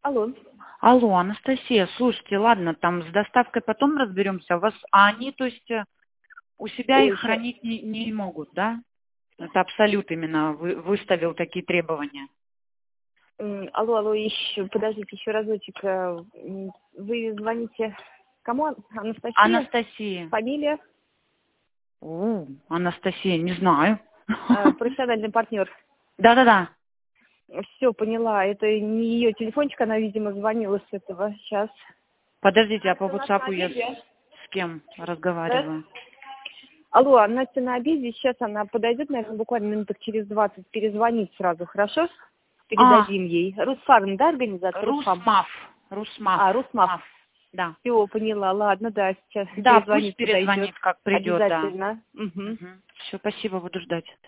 Алло. Алло, Анастасия, слушайте, ладно, там с доставкой потом разберемся. Они, то есть, у себя их Ой, хранить не могут, да? Это Абсолют именно выставил такие требования. алло, еще, подождите, еще разочек. Вы звоните кому? Анастасия? Анастасия. Фамилия? Анастасия, не знаю. Профессиональный партнер. Да-да-да. Все, поняла. Это не ее телефончик, она, видимо, звонила с этого. Сейчас. Подождите, а по Настя у нас на WhatsApp я обеде. с кем Да? разговариваю? Алло, Настя на обеде. Сейчас она подойдет, наверное, буквально минуток через 20. Перезвонит сразу, хорошо? Передадим ей. Русфарм, да, организация? Русфарм. Русмав. Русмав. Да. Все, поняла. Ладно, да, сейчас Да, пусть перезвонит, подойдет. перезвонит, как придет, да. Обязательно. Угу. Все, спасибо, буду ждать.